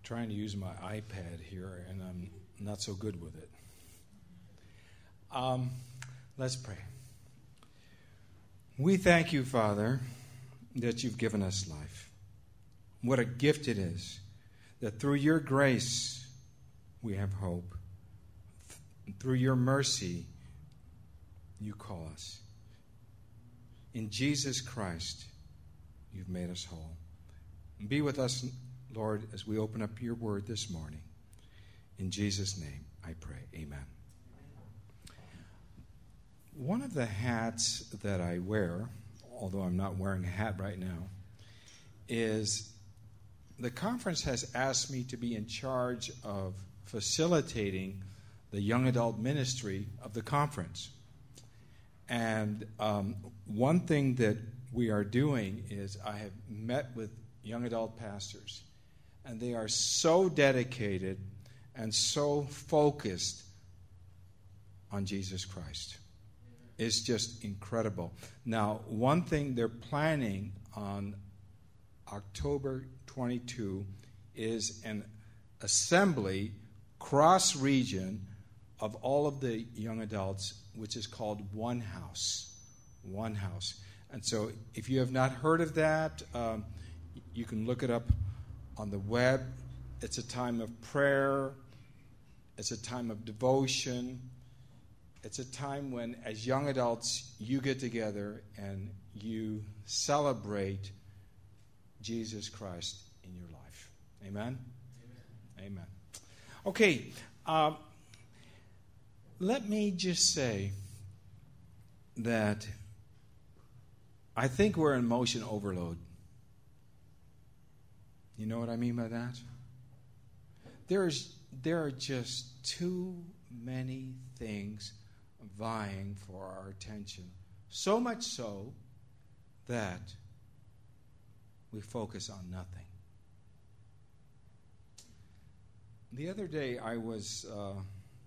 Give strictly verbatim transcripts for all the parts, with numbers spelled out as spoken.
trying to use my iPad here, and I'm not so good with it. Um, let's pray. We thank you, Father, that you've given us life. What a gift it is that through your grace we have hope. Th- through your mercy you call us. In Jesus Christ, you've made us whole. Be with us, Lord, as we open up your word this morning. In Jesus' name, I pray. Amen. One of the hats that I wear, although I'm not wearing a hat right now, is the conference has asked me to be in charge of facilitating the young adult ministry of the conference. And um, one thing that we are doing is I have met with young adult pastors, and they are so dedicated and so focused on Jesus Christ. It's just incredible. Now, one thing they're planning on October twenty-second is an assembly cross-region of all of the young adults, which is called One House. One House. And so if you have not heard of that, um, you can look it up on the web. It's a time of prayer. It's a time of devotion. It's a time when, as young adults, you get together and you celebrate Jesus Christ in your life. Amen? Amen. Amen. Okay. Um, let me just say that I think we're in motion overload. You know what I mean by that? There's, there are just too many things vying for our attention. So much so that we focus on nothing. The other day I was uh,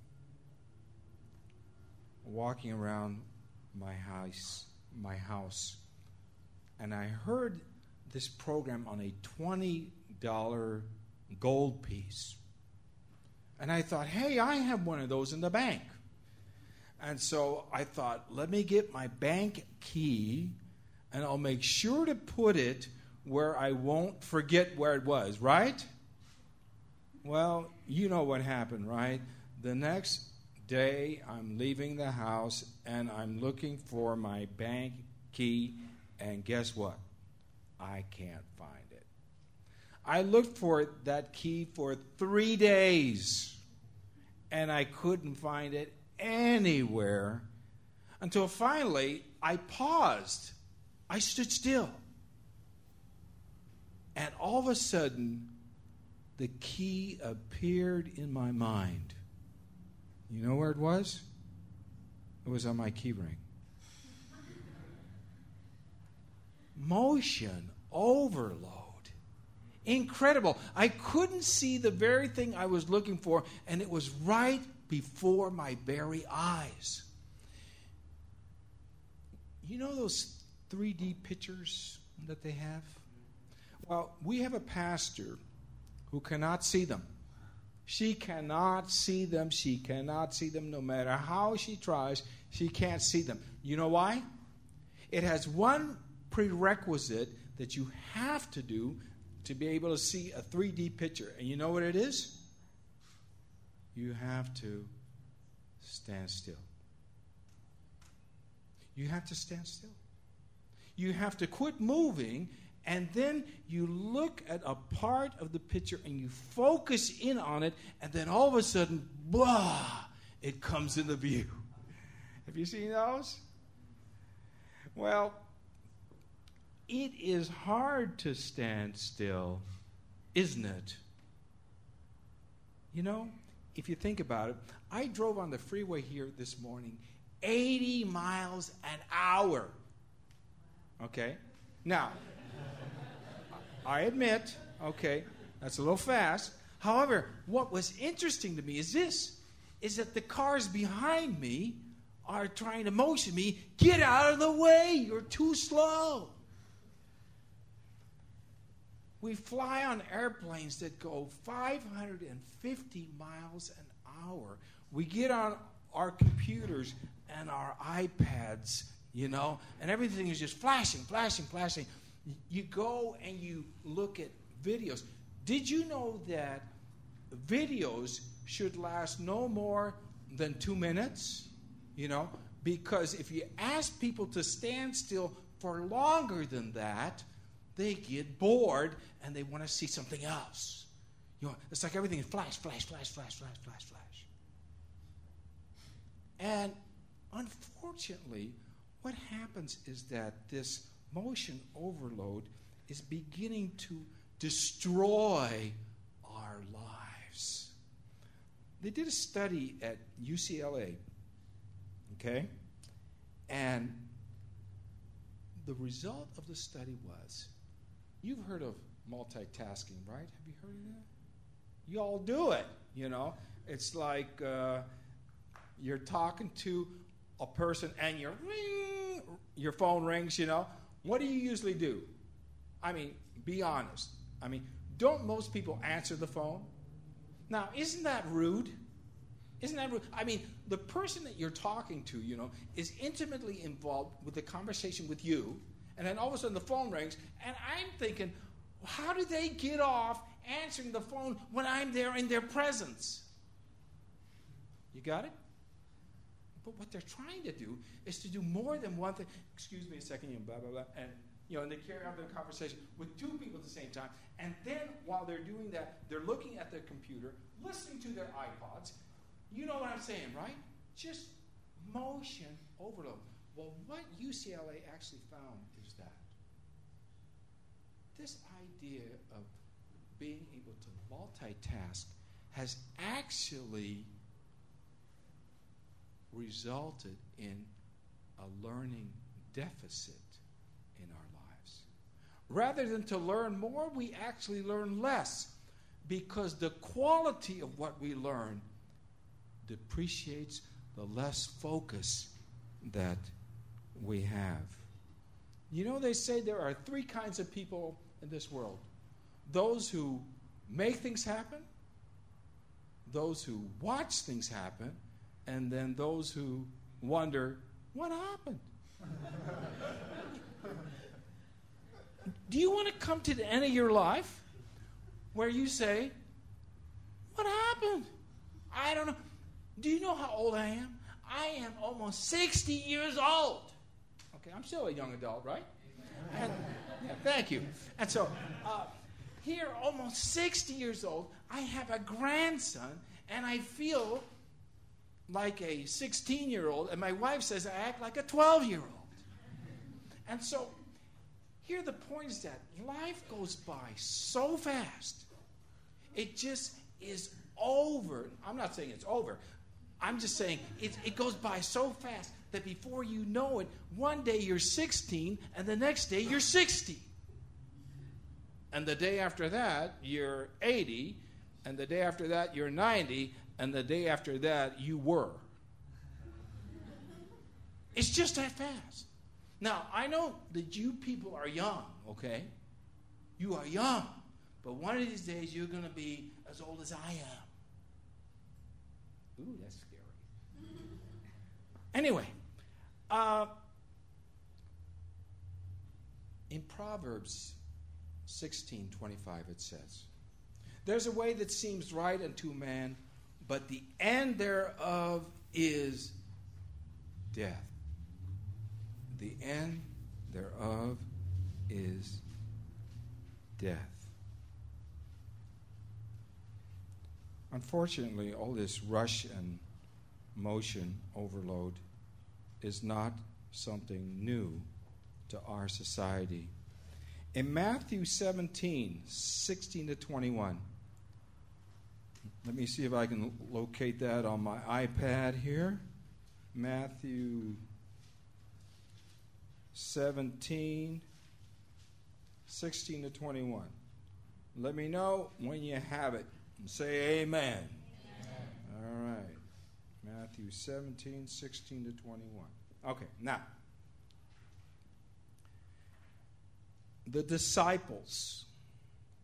walking around my house, my house, and I heard this program on a twenty dollar gold piece. And I thought, hey, I have one of those in the bank. And so I thought, let me get my bank key, and I'll make sure to put it where I won't forget where it was, right? Well, you know what happened, right? The next day, I'm leaving the house, and I'm looking for my bank key, and guess what? I can't find it. I looked for that key for three days, and I couldn't find it anywhere until finally I paused. I stood still. And all of a sudden, the key appeared in my mind. You know where it was? It was on my key ring. Motion overload. Incredible. I couldn't see the very thing I was looking for, and it was right before my very eyes. You know those three D pictures that they have? Well, we have a pastor who cannot see them. She cannot see them. She cannot see them no matter how she tries. She can't see them. You know why? It has one prerequisite that you have to do to be able to see a three D picture. And you know what it is? You have to stand still. You have to stand still. You have to quit moving, and then you look at a part of the picture and you focus in on it, and then all of a sudden, blah, it comes into view. Have you seen those? Well, it is hard to stand still, isn't it? You know, if you think about it, I drove on the freeway here this morning eighty miles an hour. Okay? Now, I admit, okay, that's a little fast. However, what was interesting to me is this, is that the cars behind me are trying to motion me, get out of the way, you're too slow. We fly on airplanes that go five hundred fifty miles an hour. We get on our computers and our iPads, you know, and everything is just flashing, flashing, flashing. You go and you look at videos. Did you know that videos should last no more than two minutes? You know, because if you ask people to stand still for longer than that, they get bored and they want to see something else. You know, it's like everything is flash, flash, flash, flash, flash, flash, flash. And unfortunately, what happens is that this motion overload is beginning to destroy our lives. They did a study at U C L A, okay? And the result of the study was, you've heard of multitasking, right? Have you heard of that? You all do it, you know. It's like uh, you're talking to a person and your ring, your phone rings, you know. What do you usually do? I mean, be honest. I mean, don't most people answer the phone? Now, isn't that rude? Isn't that rude? I mean, the person that you're talking to, you know, is intimately involved with the conversation with you, and then all of a sudden the phone rings, and I'm thinking, how do they get off answering the phone when I'm there in their presence? You got it? But what they're trying to do is to do more than one thing. Excuse me a second, you blah, blah, blah. And, you know, and they carry on their conversation with two people at the same time. And then while they're doing that, they're looking at their computer, listening to their iPods. You know what I'm saying, right? Just motion overload. Well, what U C L A actually found is that this idea of being able to multitask has actually resulted in a learning deficit in our lives. Rather than to learn more, we actually learn less, because the quality of what we learn depreciates the less focus that we have. You know, they say there are three kinds of people in this world: those who make things happen, those who watch things happen, and then those who wonder, what happened? Do you want to come to the end of your life where you say, what happened? I don't know. Do you know how old I am? I am almost sixty years old. Okay, I'm still a young adult, right? And, yeah, thank you. And so, uh, here, almost sixty years old, I have a grandson, and I feel like a sixteen-year-old, and my wife says I act like a twelve-year-old. And so, here the point is that life goes by so fast. It just is over. I'm not saying it's over. I'm just saying it, it goes by so fast that before you know it, one day you're sixteen, and the next day you're sixty. And the day after that, you're eighty, and the day after that, you're ninety, and the day after that, you were. It's just that fast. Now, I know that you people are young, okay? You are young. But one of these days, you're going to be as old as I am. Ooh, that's scary. Anyway, uh, in Proverbs sixteen twenty-five, it says, "There's a way that seems right unto man, but the end thereof is death." The end thereof is death. Unfortunately, all this rush and motion overload is not something new to our society. In Matthew seventeen, sixteen to twenty-one, let me see if I can locate that on my iPad here. Matthew seventeen, sixteen to twenty-one. Let me know when you have it. And say amen. Amen. All right. Matthew seventeen, sixteen to twenty-one. Okay, now. The disciples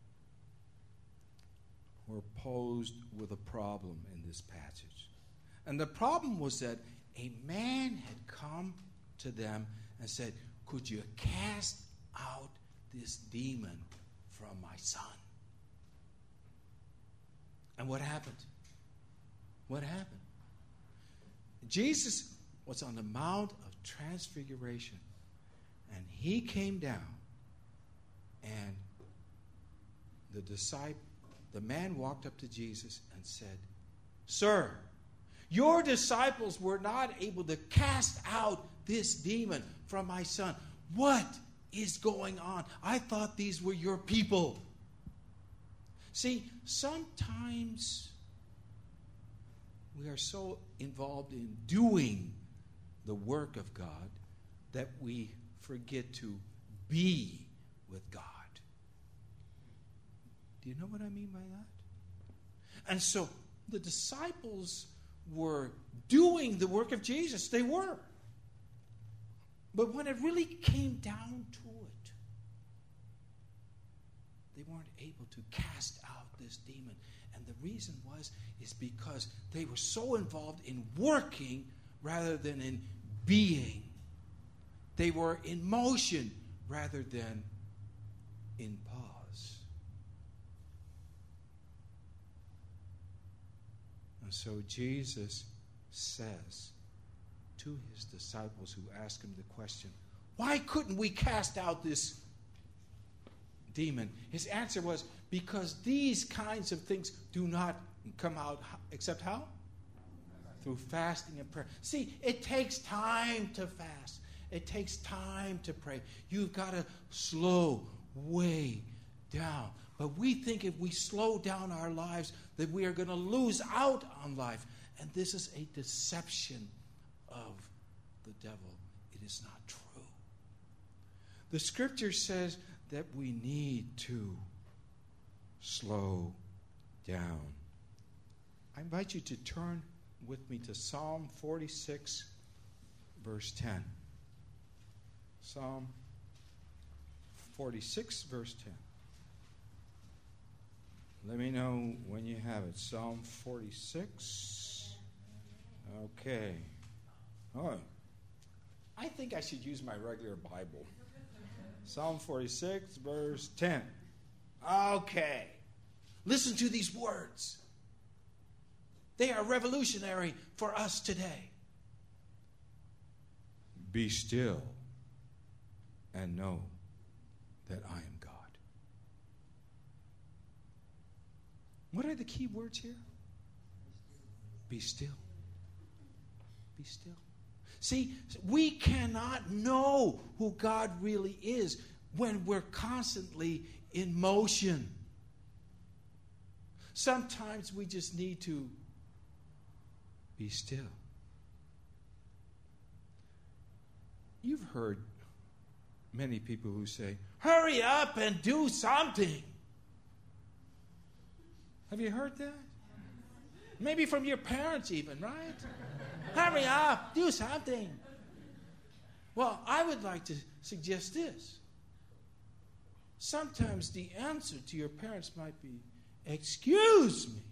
were posed with a problem in this passage. And the problem was that a man had come to them and said, "Could you cast out this demon from my son?" And what happened? What happened? Jesus was on the Mount of Transfiguration, and he came down, and the disciple, the man walked up to Jesus and said, "Sir, your disciples were not able to cast out this demon from my son. What is going on? I thought these were your people." See, sometimes we are so involved in doing the work of God that we forget to be with God. Do you know what I mean by that? And so the disciples were doing the work of Jesus. They were. But when it really came down to it, they weren't able to cast out this demon. And the reason was, is because they were so involved in working rather than in being. They were in motion rather than in pause. And so Jesus says to his disciples who ask him the question, "Why couldn't we cast out this demon?" His answer was, because these kinds of things do not come out except how? Through fasting and prayer. See, it takes time to fast. It takes time to pray. You've got to slow way down. But we think if we slow down our lives that we are going to lose out on life. And this is a deception of the devil. It is not true. The scripture says that we need to slow down. I invite you to turn with me to Psalm forty-six, verse ten. Psalm forty-six, verse ten. Let me know when you have it. Psalm forty-six. Okay. Oh, I think I should use my regular Bible. Psalm forty-six, verse ten. Okay. Listen to these words. They are revolutionary for us today. "Be still and know that I am God." What are the key words here? Be still. Be still. See, we cannot know who God really is when we're constantly in motion. Sometimes we just need to be still. You've heard many people who say, "Hurry up and do something." Have you heard that? Maybe from your parents even, right? "Hurry up, do something." Well, I would like to suggest this. Sometimes the answer to your parents might be, "Excuse me,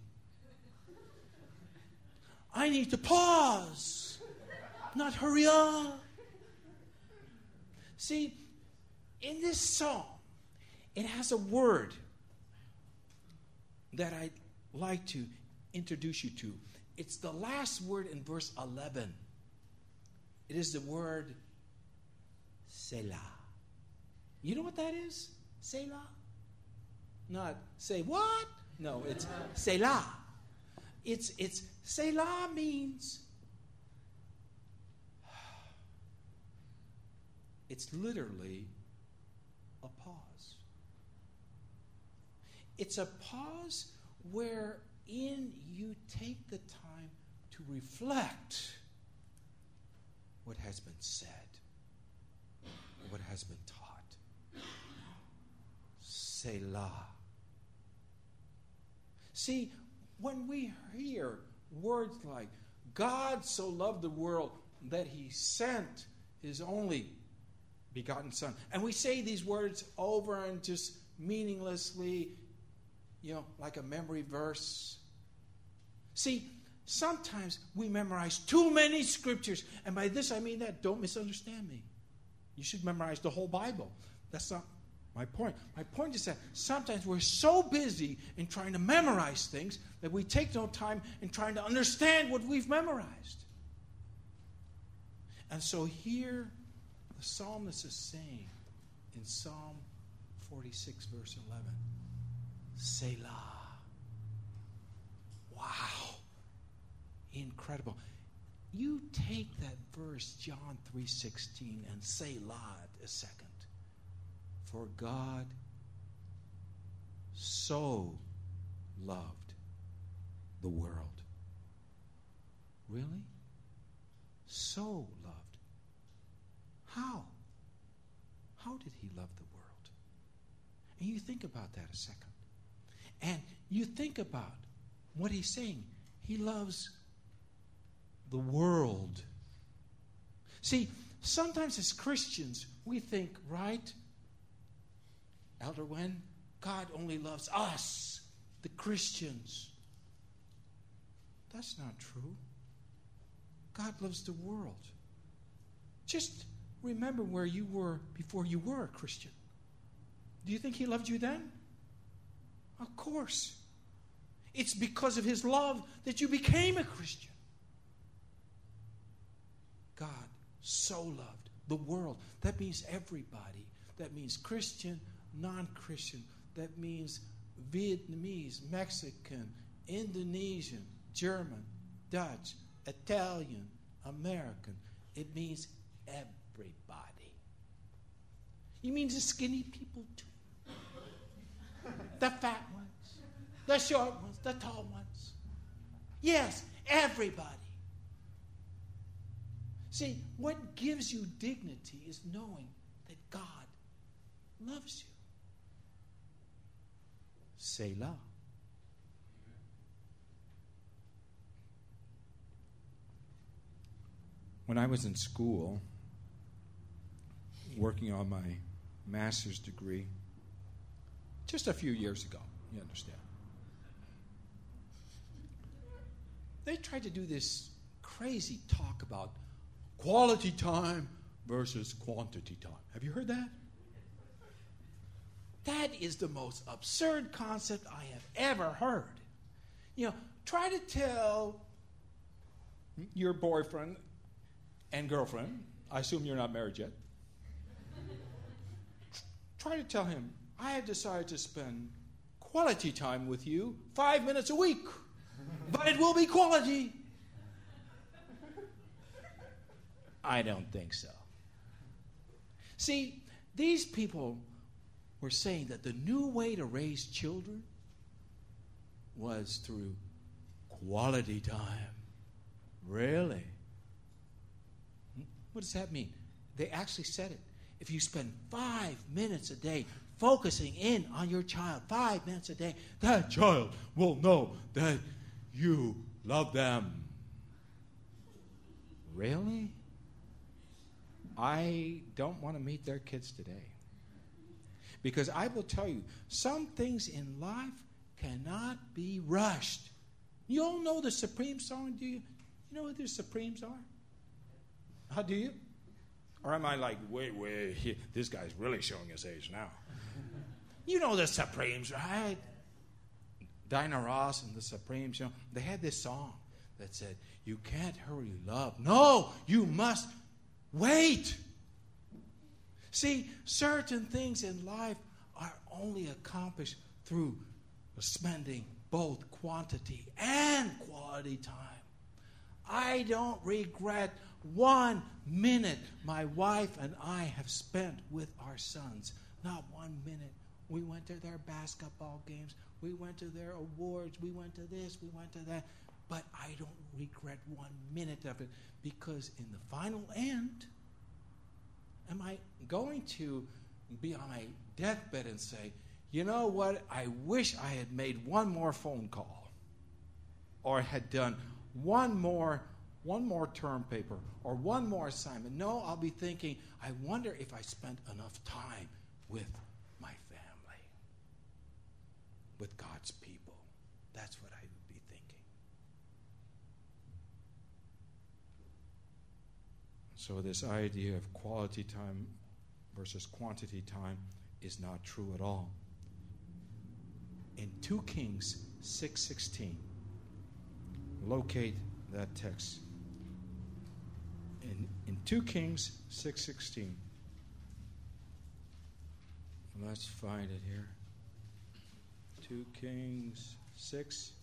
I need to pause, not hurry up." See, in this psalm, it has a word that I'd like to introduce you to. It's the last word in verse eleven. It is the word Selah. You know what that is? Selah? Not say what? No, it's Selah. It's it's Selah means it's literally a pause. It's a pause wherein you take the time to reflect what has been said, what has been taught. Selah. See, when we hear words like, "God so loved the world that he sent his only begotten son," and we say these words over and just meaninglessly, you know, like a memory verse. See, sometimes we memorize too many scriptures. And by this I mean that. Don't misunderstand me. You should memorize the whole Bible. That's not my point. My point is that sometimes we're so busy in trying to memorize things that we take no time in trying to understand what we've memorized. And so here the psalmist is saying in Psalm forty-six, verse eleven, Selah. Wow. Incredible. You take that verse, John three sixteen, and Selah a second. For God so loved the world. Really? So loved. How? How did he love the world? And you think about that a second. And you think about what he's saying. He loves the world. See, sometimes as Christians, we think, right, Elder Wen, God only loves us, the Christians. That's not true. God loves the world. Just remember where you were before you were a Christian. Do you think he loved you then? Of course. It's because of his love that you became a Christian. God so loved the world. That means everybody. That means Christian, non-Christian. That means Vietnamese, Mexican, Indonesian, German, Dutch, Italian, American. It means everybody. You mean the skinny people too? The fat ones, the short ones, the tall ones. Yes, everybody. See, what gives you dignity is knowing that God loves you. Selah. When I was in school, working on my master's degree, just a few years ago, you understand, they tried to do this crazy talk about quality time versus quantity time. Have you heard that? That is the most absurd concept I have ever heard. You know, try to tell your boyfriend and girlfriend, I assume you're not married yet, try to tell him, I have decided to spend quality time with you five minutes a week, but it will be quality. I don't think so. See, these people were saying that the new way to raise children was through quality time. Really? What does that mean? They actually said it. If you spend five minutes a day focusing in on your child, five minutes a day, that child will know that you love them. Really? I don't want to meet their kids today. Because I will tell you, some things in life cannot be rushed. You all know the Supreme song, do you? You know what the Supremes are? How do you? Or am I like, wait, wait, he, this guy's really showing his age now. You know the Supremes, right? Diana Ross and the Supremes, you know, they had this song that said, you can't hurry love. No, you must wait. See, certain things in life are only accomplished through spending both quantity and quality time. I don't regret one minute my wife and I have spent with our sons. Not one minute. We went to their basketball games. We went to their awards. We went to this. We went to that. But I don't regret one minute of it, because in the final end, am I going to be on my deathbed and say, you know what, I wish I had made one more phone call or had done one more one more term paper or one more assignment? No, I'll be thinking, I wonder if I spent enough time with my family. with God's people. That's what I would be thinking. So this idea of quality time versus quantity time is not true at all. In Second Kings six sixteen, locate that text. In, in Second Kings six sixteen, let's find it here. Second Kings six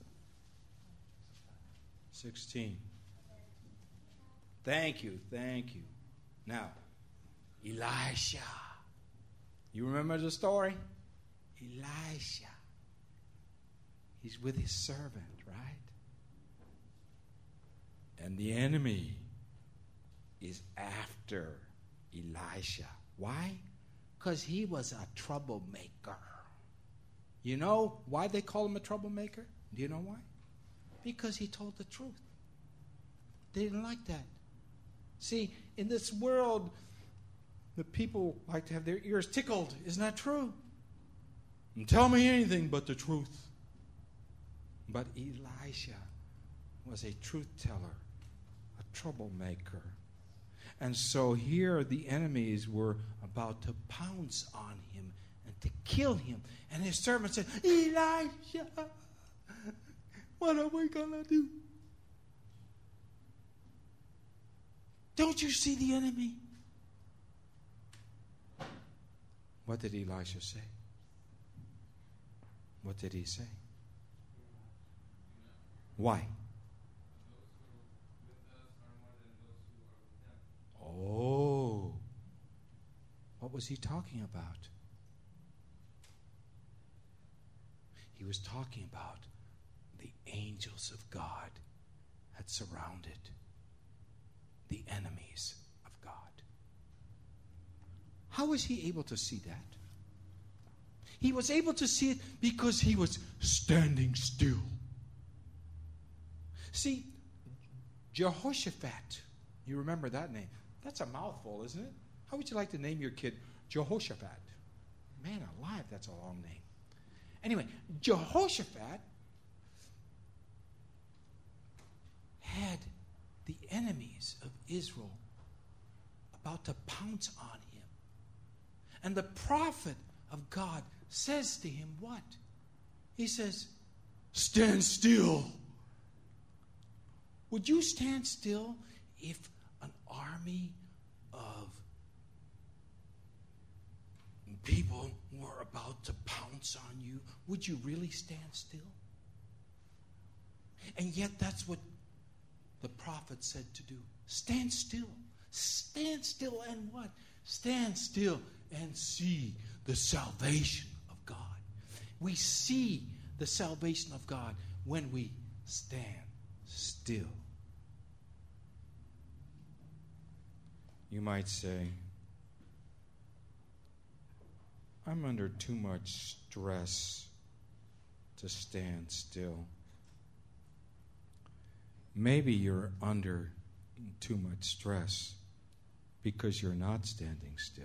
sixteen. Thank you, thank you. Now, Elisha. You remember the story? Elisha. He's with his servant, right? And the enemy is after Elisha. Why? Because he was a troublemaker. You know why they call him a troublemaker? Do you know why? Because he told the truth. They didn't like that. See, in this world, the people like to have their ears tickled. Isn't that true? And tell me anything but the truth. But Elisha was a truth teller, a troublemaker. And so here the enemies were about to pounce on him and to kill him. And his servant said, Elisha, what are we going to do? Don't you see the enemy? What did Elisha say? What did he say? Why? Oh. What was he talking about? He was talking about the angels of God had surrounded the enemies of God. How was he able to see that? He was able to see it because he was standing still. See, Jehoshaphat, you remember that name. That's a mouthful, isn't it? How would you like to name your kid Jehoshaphat? Man alive, that's a long name. Anyway, Jehoshaphat had the enemies of Israel about to pounce on him. And the prophet of God says to him what? He says, stand still. Would you stand still if an army of people were about to pounce on you? Would you really stand still? And yet that's what the prophet said to do. Stand still. Stand still and what? Stand still and see the salvation of God. We see the salvation of God when we stand still. You might say, I'm under too much stress to stand still. Maybe you're under too much stress because you're not standing still.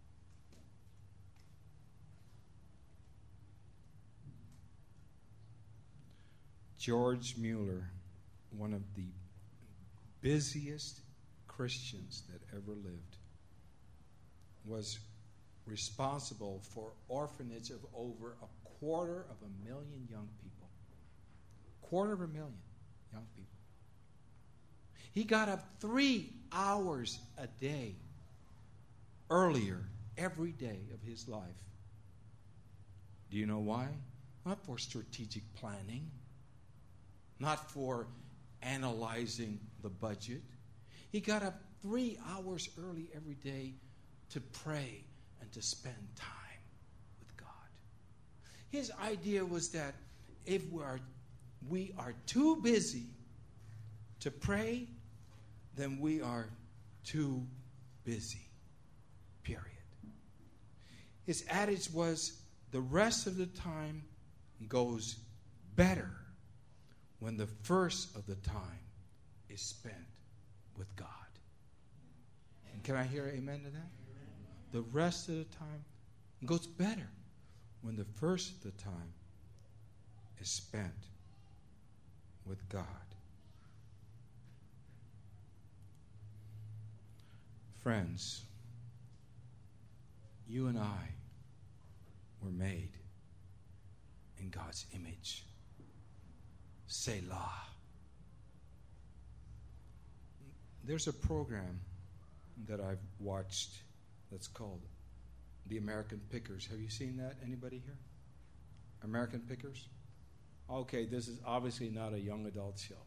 George Mueller, one of the busiest Christians that ever lived, was responsible for orphanage of over a quarter of a million young people. Quarter of a million young people. He got up three hours a day earlier every day of his life. Do you know why? Not for strategic planning, not for analyzing the budget. He got up three hours early every day to pray and to spend time with God. His idea was that if we are, we are too busy to pray, then we are too busy. Period. His adage was, the rest of the time goes better when the first of the time is spent with God. And can I hear amen to that? The rest of the time goes better when the first of the time is spent with God. Friends, you and I were made in God's image. Selah. There's a program that I've watched that's called The American Pickers. Have you seen that? Anybody here? American Pickers? Okay, this is obviously not a young adult show.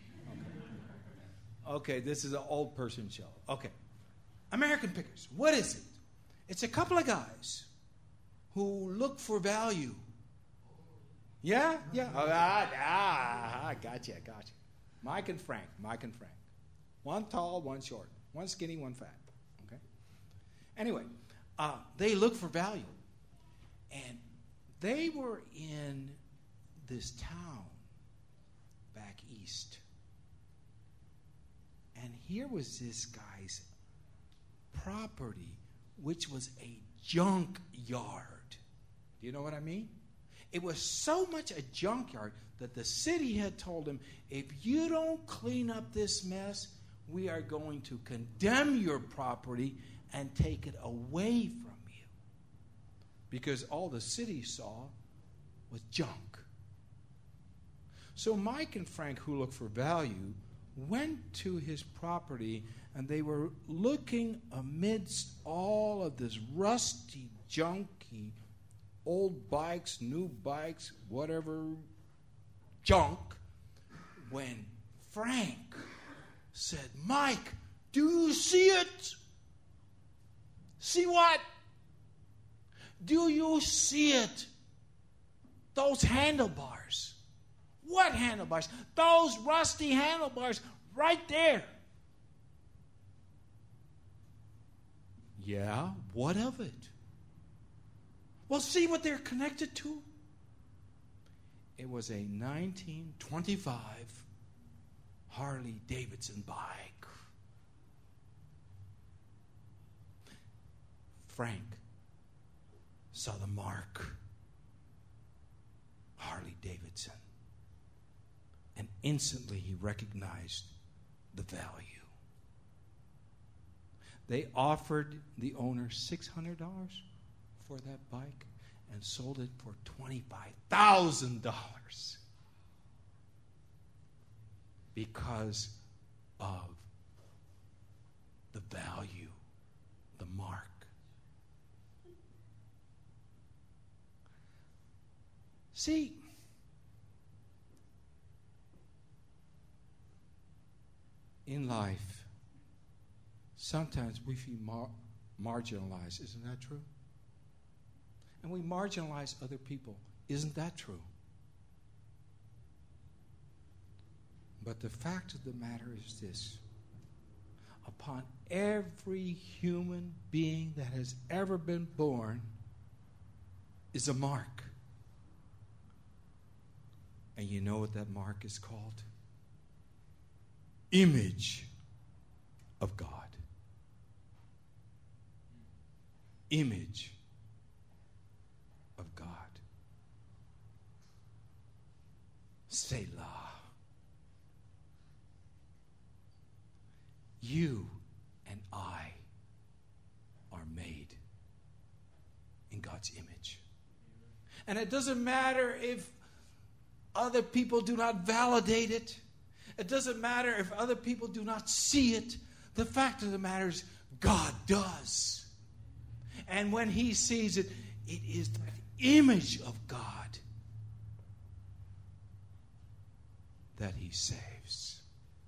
Okay, okay, this is an old person show. Okay. American Pickers. What is it? It's a couple of guys who look for value. Yeah? Yeah. Oh, ah, ah, I got you, I got you. Mike and Frank. Mike and Frank. One tall, one short. One skinny, one fat. Okay? Anyway, uh, they look for value. And they were in this town back east. And here was this guy's property, which was a junk yard. Do you know what I mean? It was so much a junkyard that the city had told him, if you don't clean up this mess, we are going to condemn your property and take it away from you. Because all the city saw was junk. So Mike and Frank, who looked for value, went to his property, and they were looking amidst all of this rusty, junky, old bikes, new bikes, whatever junk, when Frank said, Mike, do you see it? See what? Do you see it? Those handlebars. What handlebars? Those rusty handlebars right there. Yeah, what of it? Well, see what they're connected to? It was a nineteen twenty-five Harley Davidson bike. Frank saw the mark. Harley Davidson. And instantly he recognized the value. They offered the owner six hundred dollars for that bike and sold it for twenty-five thousand dollars because of the value, the mark. See, in life, sometimes we feel mar- marginalized. Isn't that true? And we marginalize other people. Isn't that true? But the fact of the matter is this. Upon every human being that has ever been born is a mark. And you know what that mark is called? Image of God. Image of God. Selah. You and I are made in God's image. And it doesn't matter if other people do not validate it. It doesn't matter if other people do not see it. The fact of the matter is, God does. And when He sees it, it is the image of God that He saves.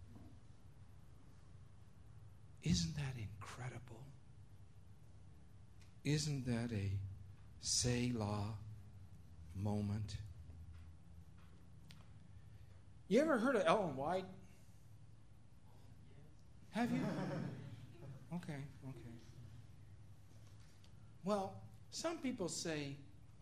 Isn't that incredible? Isn't that a Selah moment? You ever heard of Ellen White? Have you? Okay, okay. Well, some people say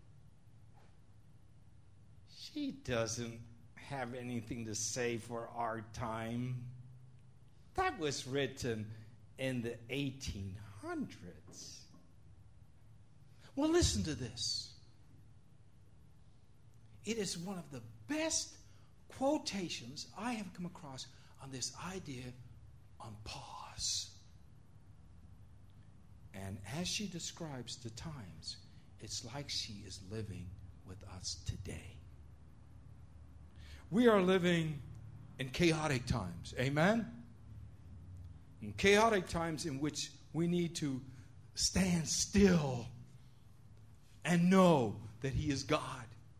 she doesn't have anything to say for our time. That was written in the eighteen hundreds. Well, listen to this. It is one of the best quotations I have come across on this idea on pause. And as she describes the times, it's like she is living with us today. We are living in chaotic times. Amen? In chaotic times in which we need to stand still and know that He is God.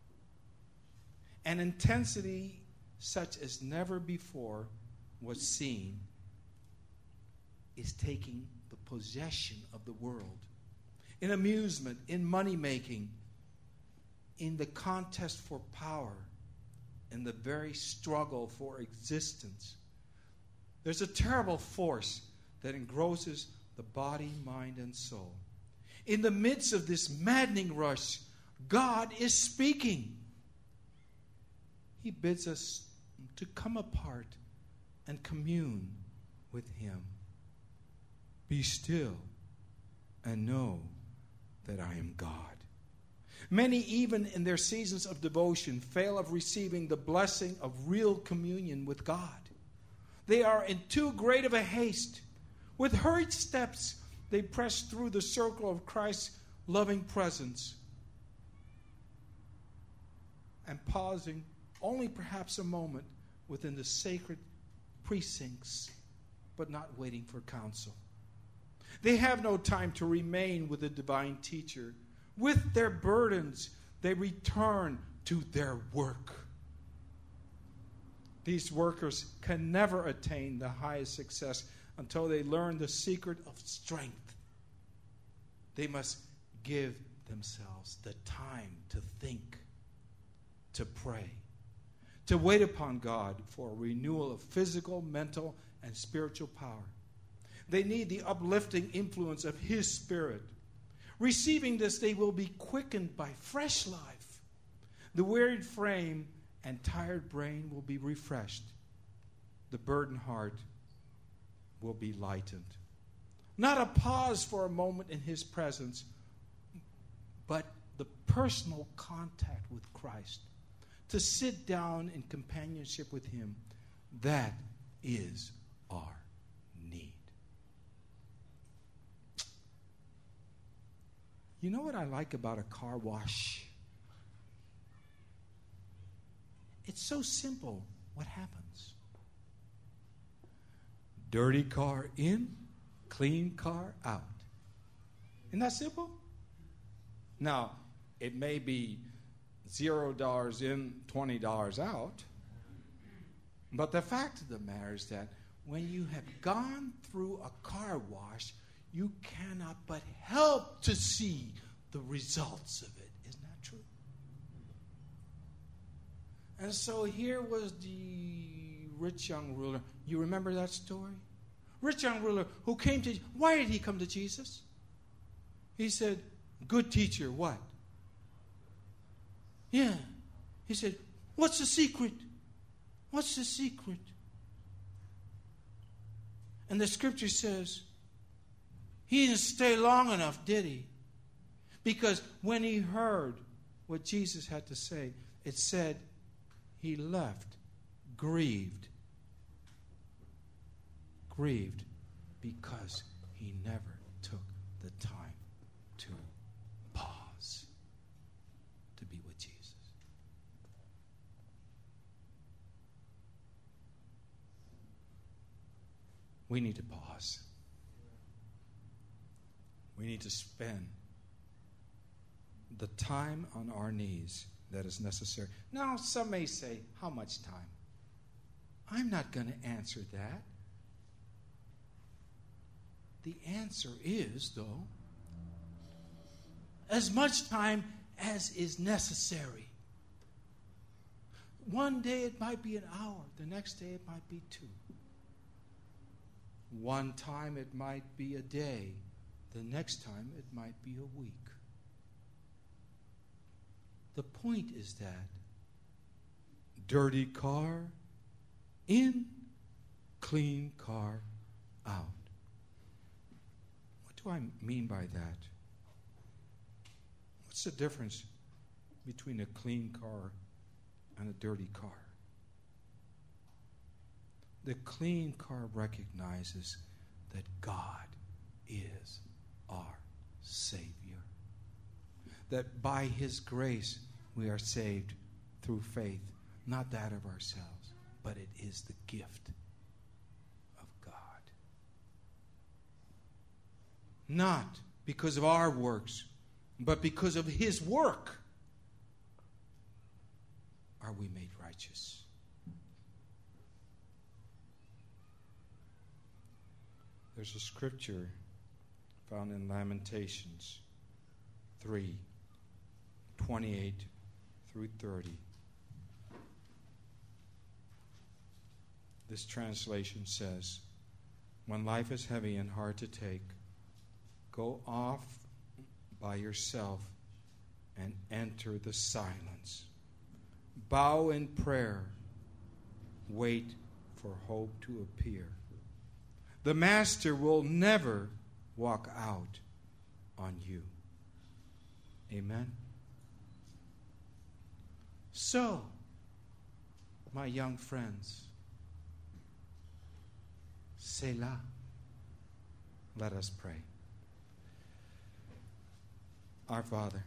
An intensity such as never before was seen is taking the possession of the world. In amusement, in money-making, in the contest for power, in the very struggle for existence. There's a terrible force that engrosses the body, mind, and soul. In the midst of this maddening rush, God is speaking. He bids us to come apart and commune with Him. Be still and know that I am God. Many, even in their seasons of devotion, fail of receiving the blessing of real communion with God. They are in too great of a haste. With hurried steps, they press through the circle of Christ's loving presence. And pausing only perhaps a moment within the sacred precincts, but not waiting for counsel. They have no time to remain with the divine teacher. With their burdens, they return to their work. These workers can never attain the highest success until they learn the secret of strength. They must give themselves the time to think, to pray, to wait upon God for a renewal of physical, mental, and spiritual power. They need the uplifting influence of His Spirit. Receiving this, they will be quickened by fresh life. The wearied frame and tired brain will be refreshed. The burdened heart will be lightened. Not a pause for a moment in His presence, but the personal contact with Christ. To sit down in companionship with Him, that is our need. You know what I like about a car wash? It's so simple what happens. Dirty car in, clean car out. Isn't that simple? Now, it may be zero dollars in, twenty dollars out. But the fact of the matter is that when you have gone through a car wash, you cannot but help to see the results of it. Isn't that true? And so here was the rich young ruler. You remember that story? Rich young ruler who came to, why did he come to Jesus? He said, good teacher, what? Yeah. He said, what's the secret? What's the secret? And the scripture says, he didn't stay long enough, did he? Because when he heard what Jesus had to say, it said he left grieved. Grieved because he never took the time to pause to be with Jesus. We need to pause. We need to spend the time on our knees that is necessary. Now, some may say, how much time? I'm not going to answer that. The answer is, though, as much time as is necessary. One day it might be an hour. The next day it might be two. One time it might be a day. The next time it might be a week. The point is that dirty car in, clean car out. What do I mean by that? What's the difference between a clean car and a dirty car. The clean car recognizes that God is our Savior. That by His grace we are saved through faith, not that of ourselves, but it is the gift of God. Not because of our works, but because of His work are we made righteous. There's a scripture found in Lamentations three, twenty-eight through thirty. This translation says, when life is heavy and hard to take, go off by yourself and enter the silence. Bow in prayer. Wait for hope to appear. The Master will never walk out on you. Amen. So, my young friends, Selah. Let us pray. Our Father,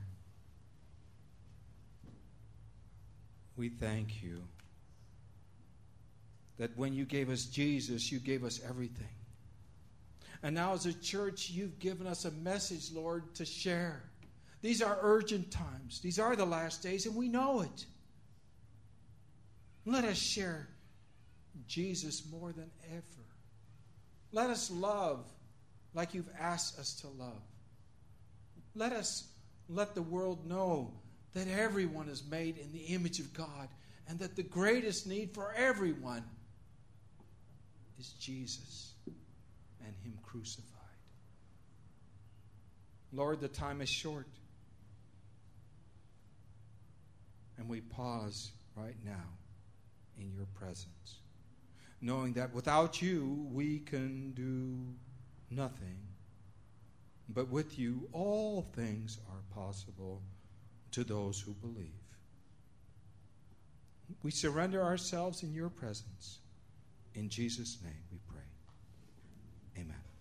we thank you that when you gave us Jesus, you gave us everything. And now as a church, you've given us a message, Lord, to share. These are urgent times. These are the last days, and we know it. Let us share Jesus more than ever. Let us love like you've asked us to love. Let us let the world know that everyone is made in the image of God and that the greatest need for everyone is Jesus and Him crucified. Lord, the time is short. And we pause right now in your presence, knowing that without you we can do nothing. But with you all things are possible to those who believe. We surrender ourselves in your presence. In Jesus' name we pray. Amen.